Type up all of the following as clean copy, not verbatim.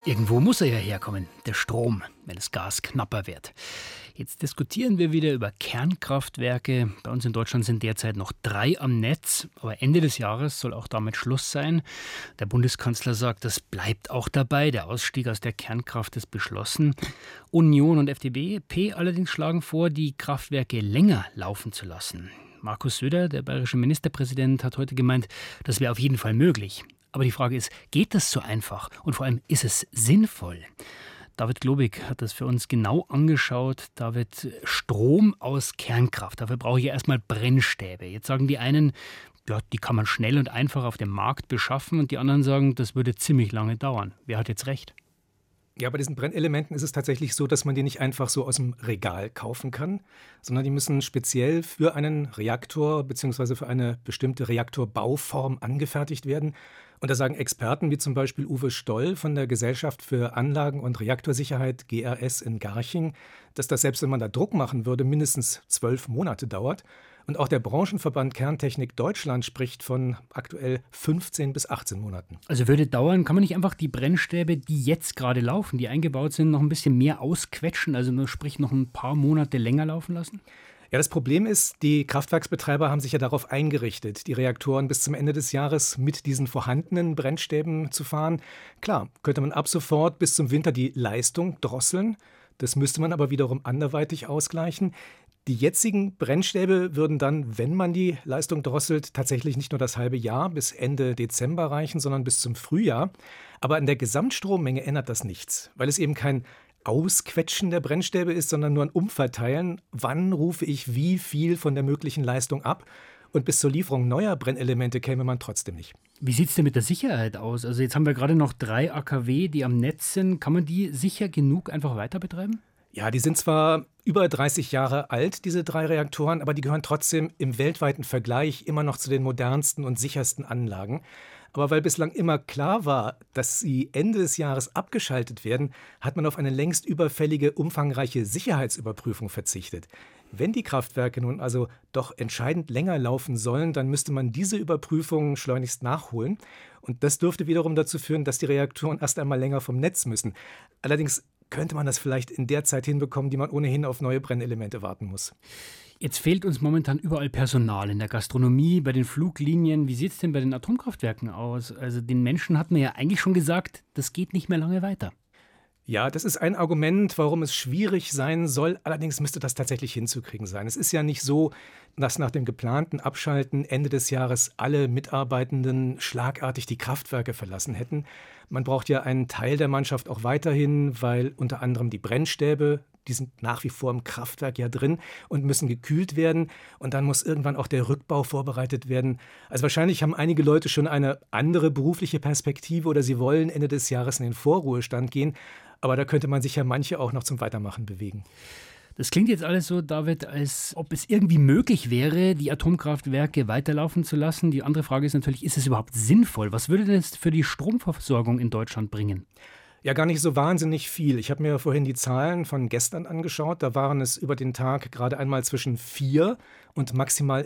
Irgendwo muss er ja herkommen, der Strom, wenn das Gas knapper wird. Jetzt diskutieren wir wieder über Kernkraftwerke. Bei uns in Deutschland sind derzeit noch 3 am Netz, aber Ende des Jahres soll auch damit Schluss sein. Der Bundeskanzler sagt, das bleibt auch dabei. Der Ausstieg aus der Kernkraft ist beschlossen. Union und FDP allerdings schlagen vor, die Kraftwerke länger laufen zu lassen. Markus Söder, der bayerische Ministerpräsident, hat heute gemeint, das wäre auf jeden Fall möglich. Aber die Frage ist, geht das so einfach? Und vor allem, ist es sinnvoll? David Globig hat das für uns genau angeschaut. David, Strom aus Kernkraft, dafür brauche ich ja erstmal Brennstäbe. Jetzt sagen die einen, ja, die kann man schnell und einfach auf dem Markt beschaffen. Und die anderen sagen, das würde ziemlich lange dauern. Wer hat jetzt recht? Ja, bei diesen Brennelementen ist es tatsächlich so, dass man die nicht einfach so aus dem Regal kaufen kann, sondern die müssen speziell für einen Reaktor bzw. für eine bestimmte Reaktorbauform angefertigt werden. Und da sagen Experten wie zum Beispiel Uwe Stoll von der Gesellschaft für Anlagen- und Reaktorsicherheit GRS in Garching, dass das, selbst wenn man da Druck machen würde, mindestens 12 Monate dauert. Und auch der Branchenverband Kerntechnik Deutschland spricht von aktuell 15 bis 18 Monaten. Also würde dauern, kann man nicht einfach die Brennstäbe, die jetzt gerade laufen, die eingebaut sind, noch ein bisschen mehr ausquetschen, also nur sprich noch ein paar Monate länger laufen lassen? Ja, das Problem ist, die Kraftwerksbetreiber haben sich ja darauf eingerichtet, die Reaktoren bis zum Ende des Jahres mit diesen vorhandenen Brennstäben zu fahren. Klar, könnte man ab sofort bis zum Winter die Leistung drosseln. Das müsste man aber wiederum anderweitig ausgleichen. Die jetzigen Brennstäbe würden dann, wenn man die Leistung drosselt, tatsächlich nicht nur das halbe Jahr bis Ende Dezember reichen, sondern bis zum Frühjahr. Aber an der Gesamtstrommenge ändert das nichts, weil es eben kein Ausquetschen der Brennstäbe ist, sondern nur ein Umverteilen. Wann rufe ich wie viel von der möglichen Leistung ab? Und bis zur Lieferung neuer Brennelemente käme man trotzdem nicht. Wie sieht es denn mit der Sicherheit aus? Also jetzt haben wir gerade noch 3 AKW, die am Netz sind. Kann man die sicher genug einfach weiter betreiben? Ja, die sind zwar über 30 Jahre alt, diese 3 Reaktoren, aber die gehören trotzdem im weltweiten Vergleich immer noch zu den modernsten und sichersten Anlagen. Aber weil bislang immer klar war, dass sie Ende des Jahres abgeschaltet werden, hat man auf eine längst überfällige, umfangreiche Sicherheitsüberprüfung verzichtet. Wenn die Kraftwerke nun also doch entscheidend länger laufen sollen, dann müsste man diese Überprüfung schleunigst nachholen. Und das dürfte wiederum dazu führen, dass die Reaktoren erst einmal länger vom Netz müssen. Allerdings könnte man das vielleicht in der Zeit hinbekommen, die man ohnehin auf neue Brennelemente warten muss. Jetzt fehlt uns momentan überall Personal, in der Gastronomie, bei den Fluglinien. Wie sieht es denn bei den Atomkraftwerken aus? Also den Menschen hat man ja eigentlich schon gesagt, das geht nicht mehr lange weiter. Ja, das ist ein Argument, warum es schwierig sein soll. Allerdings müsste das tatsächlich hinzukriegen sein. Es ist ja nicht so, dass nach dem geplanten Abschalten Ende des Jahres alle Mitarbeitenden schlagartig die Kraftwerke verlassen hätten. Man braucht ja einen Teil der Mannschaft auch weiterhin, weil unter anderem die Brennstäbe, die sind nach wie vor im Kraftwerk ja drin und müssen gekühlt werden. Und dann muss irgendwann auch der Rückbau vorbereitet werden. Also wahrscheinlich haben einige Leute schon eine andere berufliche Perspektive oder sie wollen Ende des Jahres in den Vorruhestand gehen. Aber da könnte man sich ja manche auch noch zum Weitermachen bewegen. Das klingt jetzt alles so, David, als ob es irgendwie möglich wäre, die Atomkraftwerke weiterlaufen zu lassen. Die andere Frage ist natürlich, ist es überhaupt sinnvoll? Was würde das für die Stromversorgung in Deutschland bringen? Ja, gar nicht so wahnsinnig viel. Ich habe mir vorhin die Zahlen von gestern angeschaut. Da waren es über den Tag gerade einmal zwischen 4 und maximal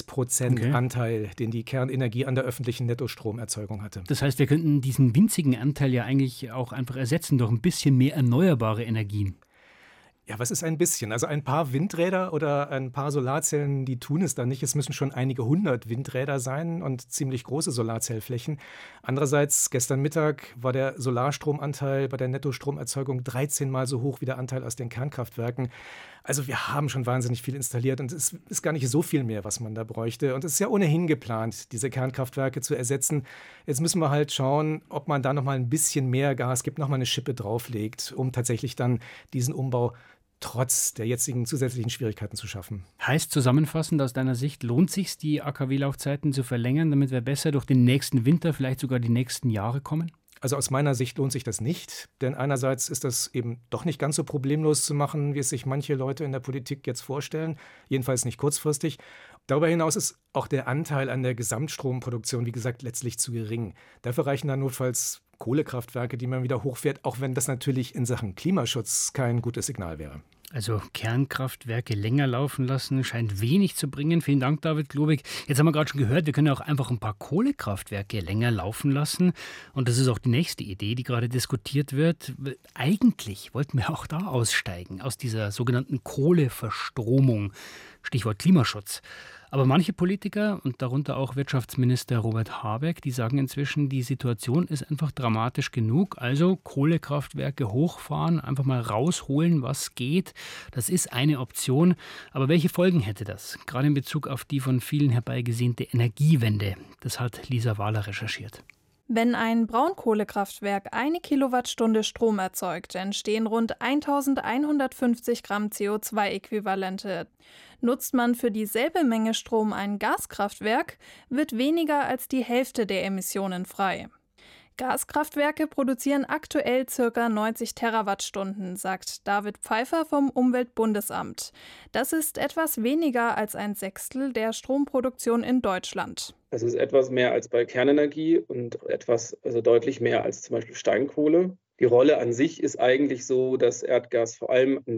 6% Anteil, den die Kernenergie an der öffentlichen Nettostromerzeugung hatte. Das heißt, wir könnten diesen winzigen Anteil ja eigentlich auch einfach ersetzen durch ein bisschen mehr erneuerbare Energien. Ja, was ist ein bisschen? Also ein paar Windräder oder ein paar Solarzellen, die tun es dann nicht. Es müssen schon einige 100 Windräder sein und ziemlich große Solarzellflächen. Andererseits, gestern Mittag war der Solarstromanteil bei der Nettostromerzeugung 13 Mal so hoch wie der Anteil aus den Kernkraftwerken. Also wir haben schon wahnsinnig viel installiert und es ist gar nicht so viel mehr, was man da bräuchte. Und es ist ja ohnehin geplant, diese Kernkraftwerke zu ersetzen. Jetzt müssen wir halt schauen, ob man da noch mal ein bisschen mehr Gas gibt, noch mal eine Schippe drauflegt, um tatsächlich dann diesen Umbau trotz der jetzigen zusätzlichen Schwierigkeiten zu schaffen. Heißt zusammenfassend aus deiner Sicht, lohnt es sich, die AKW-Laufzeiten zu verlängern, damit wir besser durch den nächsten Winter, vielleicht sogar die nächsten Jahre kommen? Also aus meiner Sicht lohnt sich das nicht, denn einerseits ist das eben doch nicht ganz so problemlos zu machen, wie es sich manche Leute in der Politik jetzt vorstellen, jedenfalls nicht kurzfristig. Darüber hinaus ist auch der Anteil an der Gesamtstromproduktion, wie gesagt, letztlich zu gering. Dafür reichen dann notfalls Kohlekraftwerke, die man wieder hochfährt, auch wenn das natürlich in Sachen Klimaschutz kein gutes Signal wäre. Also Kernkraftwerke länger laufen lassen, scheint wenig zu bringen. Vielen Dank, David Globig. Jetzt haben wir gerade schon gehört, wir können ja auch einfach ein paar Kohlekraftwerke länger laufen lassen. Und das ist auch die nächste Idee, die gerade diskutiert wird. Eigentlich wollten wir auch da aussteigen, aus dieser sogenannten Kohleverstromung. Stichwort Klimaschutz. Aber manche Politiker und darunter auch Wirtschaftsminister Robert Habeck, die sagen inzwischen, die Situation ist einfach dramatisch genug. Also Kohlekraftwerke hochfahren, einfach mal rausholen, was geht. Das ist eine Option. Aber welche Folgen hätte das? Gerade in Bezug auf die von vielen herbeigesehnte Energiewende. Das hat Lisa Wahler recherchiert. Wenn ein Braunkohlekraftwerk 1 Kilowattstunde Strom erzeugt, entstehen rund 1150 Gramm CO2-Äquivalente. Nutzt man für dieselbe Menge Strom ein Gaskraftwerk, wird weniger als die Hälfte der Emissionen frei. Gaskraftwerke produzieren aktuell ca. 90 Terawattstunden, sagt David Pfeiffer vom Umweltbundesamt. Das ist etwas weniger als ein Sechstel der Stromproduktion in Deutschland. Das ist etwas mehr als bei Kernenergie und deutlich mehr als zum Beispiel Steinkohle. Die Rolle an sich ist eigentlich so, dass Erdgas vor allem die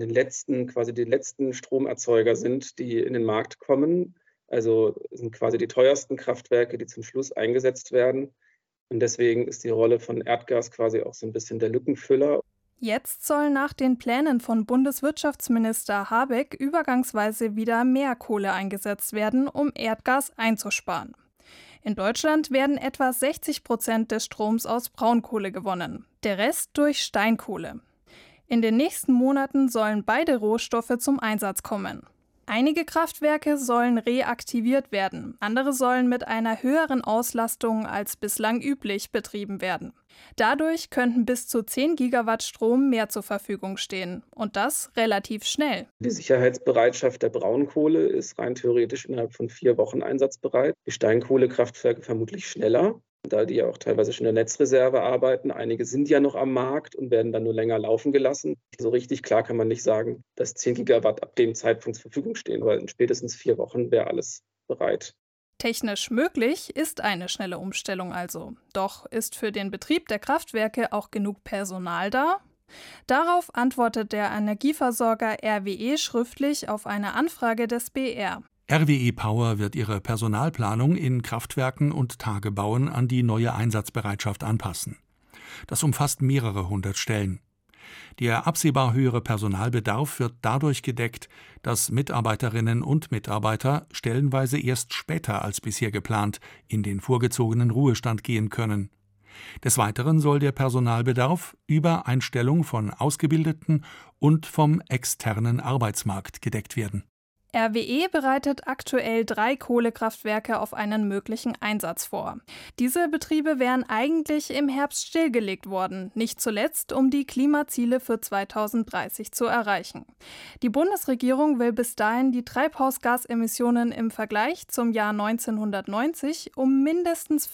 letzten Stromerzeuger sind, die in den Markt kommen. Also sind quasi die teuersten Kraftwerke, die zum Schluss eingesetzt werden. Und deswegen ist die Rolle von Erdgas quasi auch so ein bisschen der Lückenfüller. Jetzt soll nach den Plänen von Bundeswirtschaftsminister Habeck übergangsweise wieder mehr Kohle eingesetzt werden, um Erdgas einzusparen. In Deutschland werden etwa 60% des Stroms aus Braunkohle gewonnen, der Rest durch Steinkohle. In den nächsten Monaten sollen beide Rohstoffe zum Einsatz kommen. Einige Kraftwerke sollen reaktiviert werden, andere sollen mit einer höheren Auslastung als bislang üblich betrieben werden. Dadurch könnten bis zu 10 Gigawatt Strom mehr zur Verfügung stehen und das relativ schnell. Die Sicherheitsbereitschaft der Braunkohle ist rein theoretisch innerhalb von 4 Wochen einsatzbereit. Die Steinkohlekraftwerke vermutlich schneller, da die ja auch teilweise schon in der Netzreserve arbeiten. Einige sind ja noch am Markt und werden dann nur länger laufen gelassen. So richtig klar kann man nicht sagen, dass 10 Gigawatt ab dem Zeitpunkt zur Verfügung stehen, weil in spätestens 4 Wochen wäre alles bereit. Technisch möglich ist eine schnelle Umstellung also. Doch ist für den Betrieb der Kraftwerke auch genug Personal da? Darauf antwortet der Energieversorger RWE schriftlich auf eine Anfrage des BR. RWE Power wird ihre Personalplanung in Kraftwerken und Tagebauen an die neue Einsatzbereitschaft anpassen. Das umfasst mehrere 100 Stellen. Der absehbar höhere Personalbedarf wird dadurch gedeckt, dass Mitarbeiterinnen und Mitarbeiter stellenweise erst später als bisher geplant in den vorgezogenen Ruhestand gehen können. Des Weiteren soll der Personalbedarf über Einstellung von Ausgebildeten und vom externen Arbeitsmarkt gedeckt werden. RWE bereitet aktuell 3 Kohlekraftwerke auf einen möglichen Einsatz vor. Diese Betriebe wären eigentlich im Herbst stillgelegt worden, nicht zuletzt, um die Klimaziele für 2030 zu erreichen. Die Bundesregierung will bis dahin die Treibhausgasemissionen im Vergleich zum Jahr 1990 um mindestens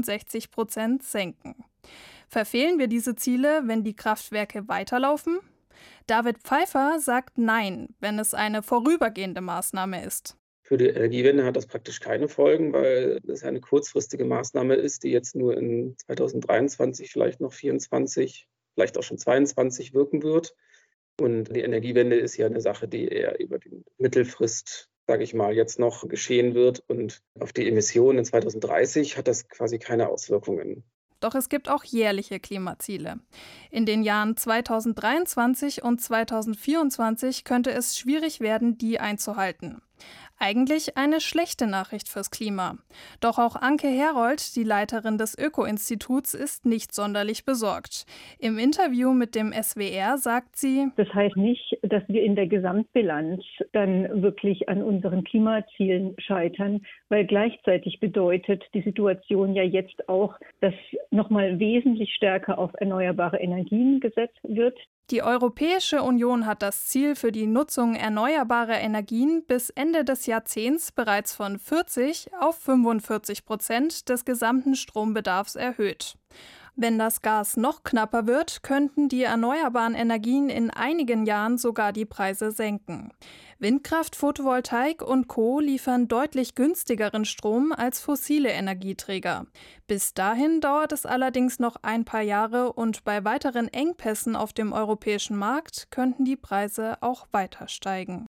65% senken. Verfehlen wir diese Ziele, wenn die Kraftwerke weiterlaufen? David Pfeiffer sagt Nein, wenn es eine vorübergehende Maßnahme ist. Für die Energiewende hat das praktisch keine Folgen, weil es eine kurzfristige Maßnahme ist, die jetzt nur in 2023, vielleicht noch 2024, vielleicht auch schon 2022 wirken wird. Und die Energiewende ist ja eine Sache, die eher über die Mittelfrist, sage ich mal, jetzt noch geschehen wird. Und auf die Emissionen in 2030 hat das quasi keine Auswirkungen. Doch es gibt auch jährliche Klimaziele. In den Jahren 2023 und 2024 könnte es schwierig werden, die einzuhalten. Eigentlich eine schlechte Nachricht fürs Klima. Doch auch Anke Herold, die Leiterin des Öko-Instituts, ist nicht sonderlich besorgt. Im Interview mit dem SWR sagt sie: Das heißt nicht, dass wir in der Gesamtbilanz dann wirklich an unseren Klimazielen scheitern, weil gleichzeitig bedeutet die Situation ja jetzt auch, dass nochmal wesentlich stärker auf erneuerbare Energien gesetzt wird. Die Europäische Union hat das Ziel für die Nutzung erneuerbarer Energien bis Ende des Jahrzehnts bereits von 40% auf 45% des gesamten Strombedarfs erhöht. Wenn das Gas noch knapper wird, könnten die erneuerbaren Energien in einigen Jahren sogar die Preise senken. Windkraft, Photovoltaik und Co. liefern deutlich günstigeren Strom als fossile Energieträger. Bis dahin dauert es allerdings noch ein paar Jahre und bei weiteren Engpässen auf dem europäischen Markt könnten die Preise auch weiter steigen.